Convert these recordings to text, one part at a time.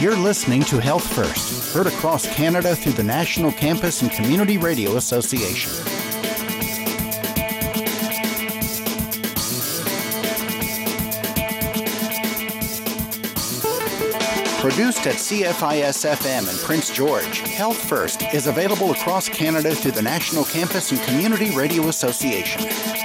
You're listening to Health First, heard across Canada through the National Campus and Community Radio Association. Produced at CFIS-FM in Prince George, Health First is available across Canada through the National Campus and Community Radio Association.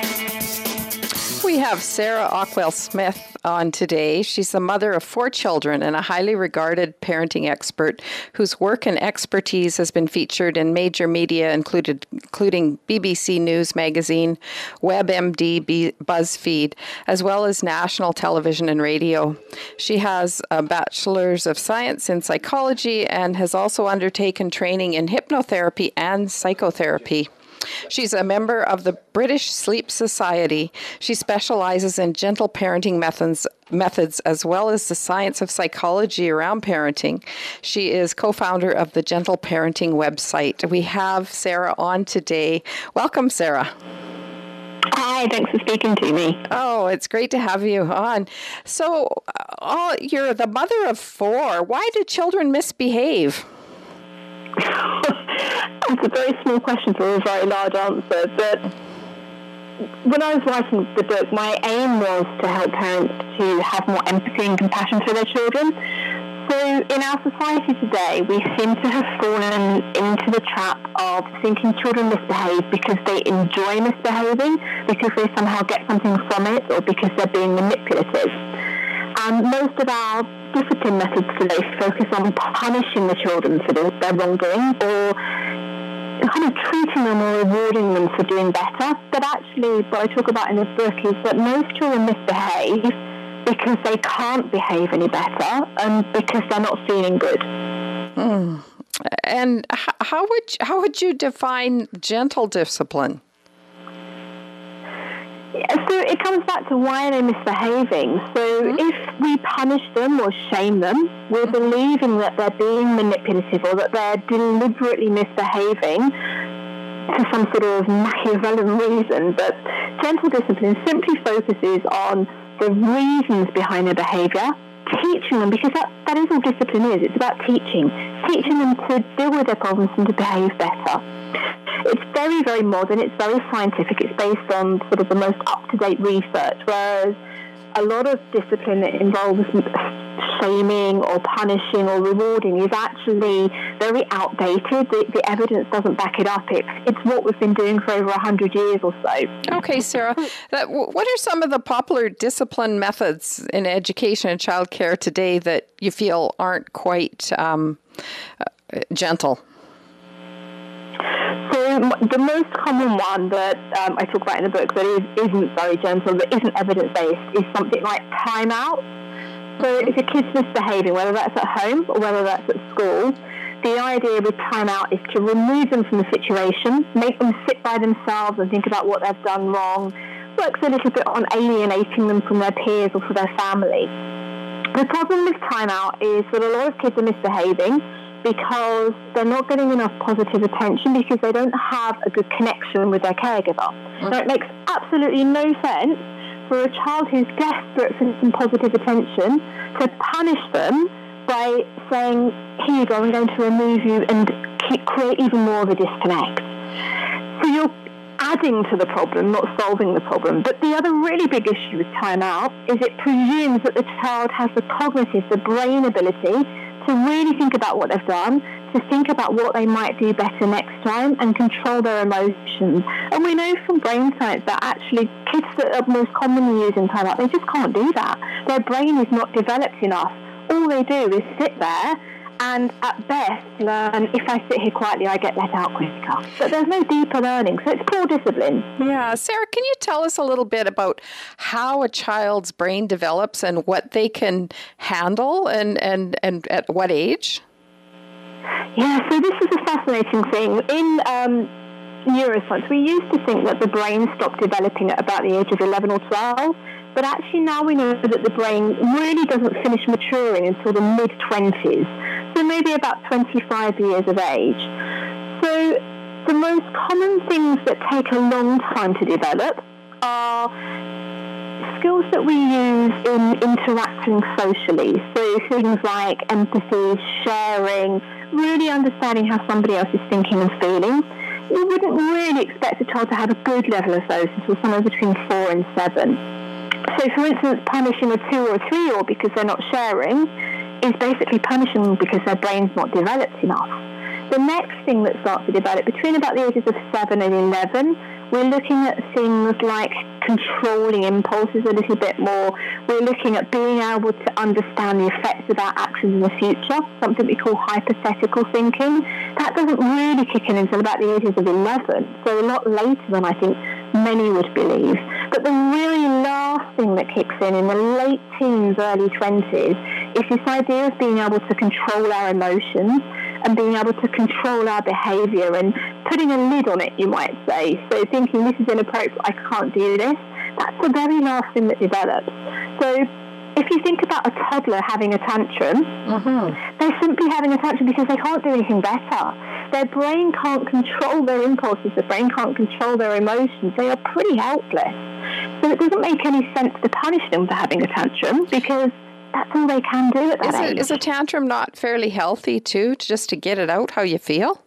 We have Sarah Ockwell-Smith on today. She's the mother of 4 children and a highly regarded parenting expert whose work and expertise has been featured in major media, including BBC News Magazine, WebMD, BuzzFeed, as well as national television and radio. She has a Bachelor's of Science in Psychology and has also undertaken training in hypnotherapy and psychotherapy. She's a member of the British Sleep Society. She specializes in gentle parenting methods as well as the science of psychology around parenting. She is co-founder of the Gentle Parenting website. We have Sarah on today. Welcome, Sarah. Hi, thanks for speaking to me. Oh, it's great to have you on. So, you're the mother of 4. Why do children misbehave? It's a very small question for a very large answer, but when I was writing the book, my aim was to help parents to have more empathy and compassion for their children. So in our society today, we seem to have fallen into the trap of thinking children misbehave because they enjoy misbehaving, because they somehow get something from it, or because they're being manipulative. And most of our discipline methods today focus on punishing the children for their wrongdoing, or kind of treating them or rewarding them for doing better. But actually, what I talk about in this book is that most children misbehave because they can't behave any better and because they're not feeling good. And how would you define gentle discipline? So it comes back to why are they misbehaving. So if we punish them or shame them, we're believing that they're being manipulative or that they're deliberately misbehaving for some sort of Machiavellian reason. But gentle discipline simply focuses on the reasons behind their behavior, teaching them, because that is all discipline is. It's about teaching them to deal with their problems and to behave better. It's very, very modern. It's very scientific. It's based on sort of the most up-to-date research, whereas a lot of discipline that involves shaming or punishing or rewarding is actually very outdated. The evidence doesn't back it up. It's what we've been doing for over 100 years or so. Okay, Sarah, what are some of the popular discipline methods in education and childcare today that you feel aren't quite gentle? So the most common one that I talk about in the book that isn't very gentle, that isn't evidence-based, is something like timeout. So if your kid's misbehaving, whether that's at home or whether that's at school, the idea with timeout is to remove them from the situation, make them sit by themselves and think about what they've done wrong, works a little bit on alienating them from their peers or from their family. The problem with timeout is that a lot of kids are misbehaving because they're not getting enough positive attention because they don't have a good connection with their caregiver. Now, it makes absolutely no sense for a child who's desperate for some positive attention to punish them by saying, here you go, I'm going to remove you, and create even more of a disconnect. So you're adding to the problem, not solving the problem. But the other really big issue with timeout is it presumes that the child has the cognitive, the brain ability to really think about what they've done, to think about what they might do better next time and control their emotions. And we know from brain science that actually kids that are most commonly using timeout, they just can't do that. Their brain is not developed enough. All they do is sit there and at best learn, if I sit here quietly, I get let out quicker. But there's no deeper learning, so it's poor discipline. Yeah. Sarah, can you tell us a little bit about how a child's brain develops and what they can handle and at what age? Yeah, so this is a fascinating thing. In neuroscience, we used to think that the brain stopped developing at about the age of 11 or 12, but actually now we know that the brain really doesn't finish maturing until the mid-20s, so maybe about 25 years of age. So the most common things that take a long time to develop are skills that we use in interacting socially. So things like empathy, sharing, really understanding how somebody else is thinking and feeling. You wouldn't really expect a child to have a good level of those until somewhere between 4 and 7. So, for instance, punishing a 2 or a 3-year-old because they're not sharing is basically punishing them because their brain's not developed enough. The next thing that starts to develop between about the ages of 7 and 11, we're looking at things like controlling impulses a little bit more. We're looking at being able to understand the effects of our actions in the future, something we call hypothetical thinking. That doesn't really kick in until about the ages of 11, so a lot later than I think many would believe. But the really last thing that kicks in the late teens, early 20s, is this idea of being able to control our emotions and being able to control our behaviour and putting a lid on it, you might say. So thinking this is inappropriate, I can't do this. That's the very last thing that develops. So if you think about a toddler having a tantrum, they're simply having a tantrum because they can't do anything better. Their brain can't control their impulses. Their brain can't control their emotions. They are pretty helpless. So it doesn't make any sense to punish them for having a tantrum because that's all they can do at that age. Is a tantrum not fairly healthy, too, just to get it out how you feel?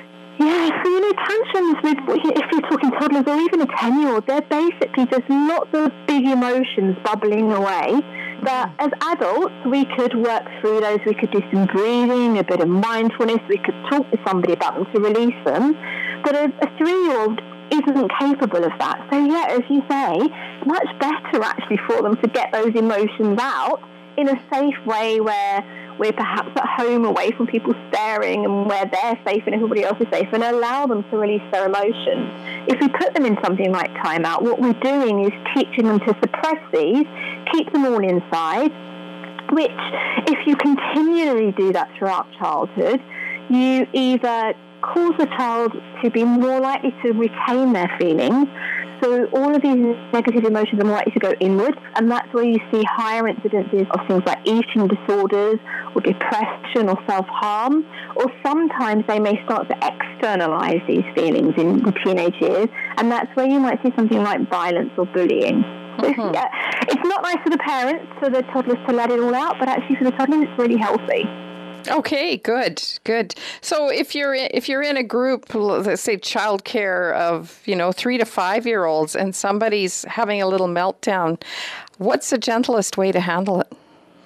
Yeah, so, tantrums, if you're talking toddlers or even a 10-year-old, they're basically just lots of big emotions bubbling away. But as adults, we could work through those. We could do some breathing, a bit of mindfulness. We could talk to somebody about them to release them. But a 3-year-old isn't capable of that. So, yeah, as you say, it's much better actually for them to get those emotions out in a safe way where we're perhaps at home away from people staring and where they're safe and everybody else is safe, and allow them to release their emotions. If we put them in something like timeout, what we're doing is teaching them to suppress these, keep them all inside, which if you continually do that throughout childhood, you either cause a child to be more likely to retain their feelings. So all of these negative emotions are more likely to go inwards, and that's where you see higher incidences of things like eating disorders or depression or self-harm, or sometimes they may start to externalize these feelings in the teenage years, and that's where you might see something like violence or bullying. So yeah, it's not nice for the parents, for the toddlers to let it all out, but actually for the toddlers it's really healthy. Okay, good. So if you're in a group, let's say childcare of 3 to 5-year-olds, and somebody's having a little meltdown, what's the gentlest way to handle it?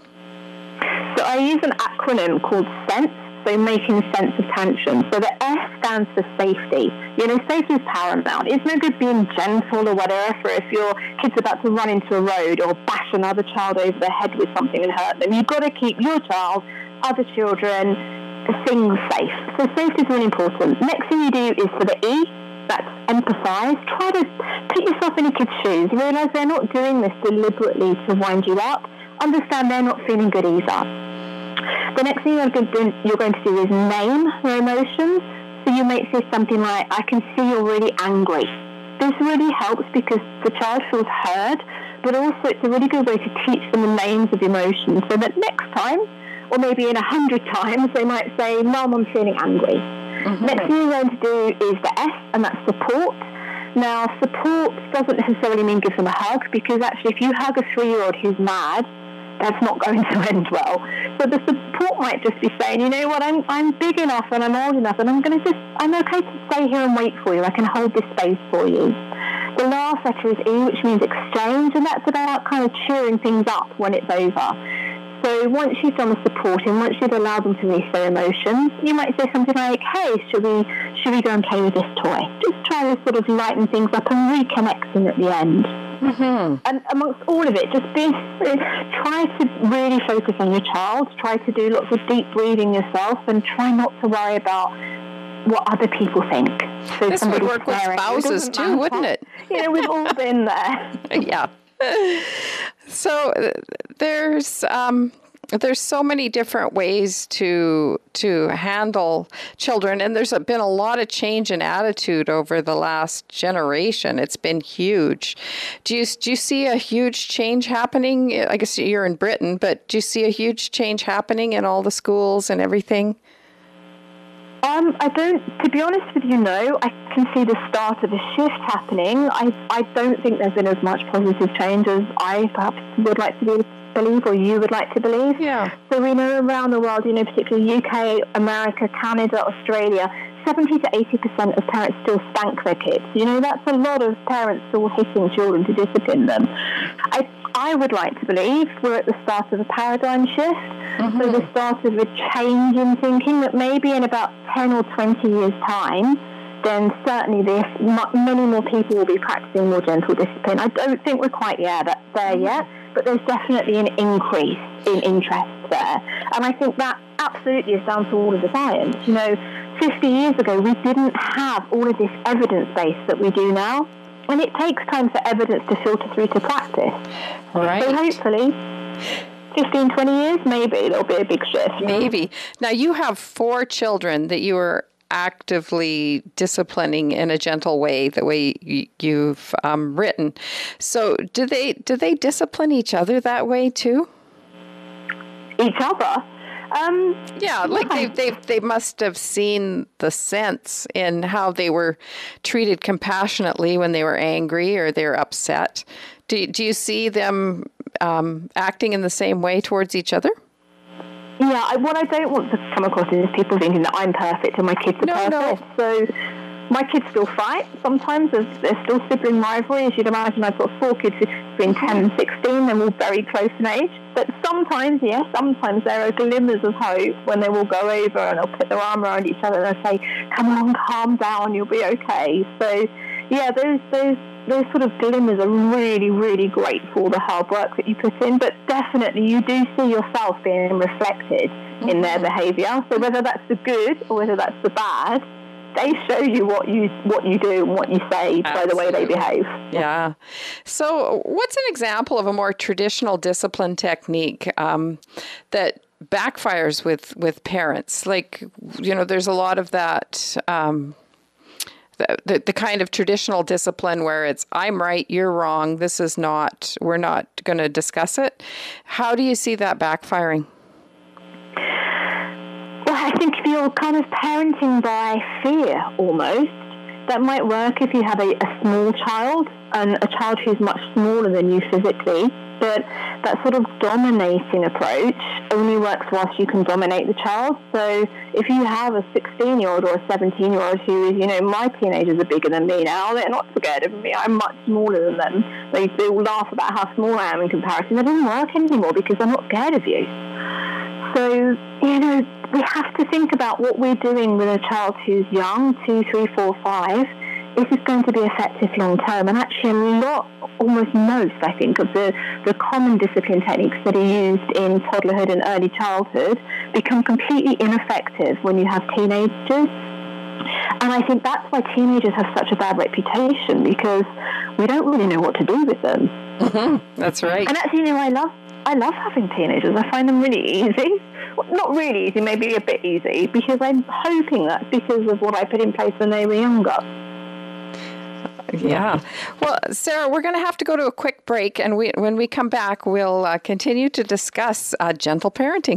So I use an acronym called SENSE, so making sense of tantrums. So the S stands for safety. Safety is paramount. It's no good being gentle or whatever if your kid's about to run into a road or bash another child over the head with something and hurt them. You've got to keep your child, other children, things safe. So safety is really important. Next thing you do is for the E, that's empathise. Try to put yourself in a kid's shoes. Realise they're not doing this deliberately to wind you up. Understand they're not feeling good either. The next thing you're going to do is name your emotions. So you might say something like, I can see you're really angry. This really helps because the child feels heard, but also it's a really good way to teach them the names of emotions so that next time, or maybe in 100 times, they might say, Mum, I'm feeling angry. Next thing you're going to do is the S, and that's support. Now, support doesn't necessarily mean give them a hug, because actually if you hug a 3-year-old who's mad, that's not going to end well. So the support might just be saying, you know what, I'm big enough and I'm old enough and I'm okay to stay here and wait for you. I can hold this space for you. The last letter is E, which means exchange, and that's about kind of cheering things up when it's over. So once you've done the supporting, once you've allowed them to release their emotions, you might say something like, hey, should we go and play with this toy? Just try to sort of lighten things up and reconnect them at the end. And amongst all of it, try to really focus on your child, try to do lots of deep breathing yourself, and try not to worry about what other people think. So this would work with spouses too, wouldn't it? We've all been there. Yeah. So there's so many different ways to handle children, and there's been a lot of change in attitude over the last generation. It's been huge. Do you see a huge change happening? I guess you're in Britain, but do you see a huge change happening in all the schools and everything? I don't, to be honest with you, no. I can see the start of a shift happening. I don't think there's been as much positive change as I perhaps would like to believe, or you would like to believe. Yeah. So we know around the world, particularly UK, America, Canada, Australia, 70 to 80% of parents still spank their kids. That's a lot of parents still hitting children to discipline them. I would like to believe we're at the start of a paradigm shift, so the start of a change in thinking that maybe in about 10 or 20 years' time, then certainly many more people will be practicing more gentle discipline. I don't think we're quite there yet, but there's definitely an increase in interest there. And I think that absolutely is down to all of the science. 50 years ago, we didn't have all of this evidence base that we do now. And it takes time for evidence to filter through to practice. Right. So hopefully, 15, 20 years, maybe there'll be a big shift. Maybe. Now, you have 4 children that you are actively disciplining in a gentle way, the way you've written. So do they discipline each other that way too? Each other? Yeah, like they must have seen the sense in how they were treated compassionately when they were angry or they were upset. Do you see them acting in the same way towards each other? Yeah, what I don't want to come across is people thinking that I'm perfect and my kids are perfect. No. So my kids still fight. Sometimes there's still sibling rivalry. As you'd imagine, I've got 4 kids between 10 and 16. They're all very close in age. But sometimes there are glimmers of hope when they will go over and they'll put their arm around each other and they'll say, come on, calm down, you'll be okay. So, yeah, those sort of glimmers are really, really great for all the hard work that you put in. But definitely you do see yourself being reflected in their behaviour. So whether that's the good or whether that's the bad, they show you what you do and what you say by the way they behave. Yeah. So what's an example of a more traditional discipline technique that backfires with parents? Like, there's a lot of that, the kind of traditional discipline where it's, I'm right, you're wrong, this is not, we're not going to discuss it. How do you see that backfiring? Well, I think if you're kind of parenting by fear almost, that might work if you have a small child and a child who's much smaller than you physically. But that sort of dominating approach only works whilst you can dominate the child. So if you have a 16-year-old or a 17-year-old who is, my teenagers are bigger than me now, they're not scared of me, I'm much smaller than them. They all laugh about how small I am in comparison. That doesn't work anymore because they're not scared of you. So, we have to think about what we're doing with a child who's young, 2, 3, 4, 5. Is this going to be effective long term? And actually almost most, I think, of the common discipline techniques that are used in toddlerhood and early childhood become completely ineffective when you have teenagers. And I think that's why teenagers have such a bad reputation, because we don't really know what to do with them. Mm-hmm. That's right. And actually, I love having teenagers. I find them really easy. Well, not really easy, maybe a bit easy, because I'm hoping that's because of what I put in place when they were younger. Yeah. Well, Sarah, we're going to have to go to a quick break, and when we come back, we'll continue to discuss gentle parenting.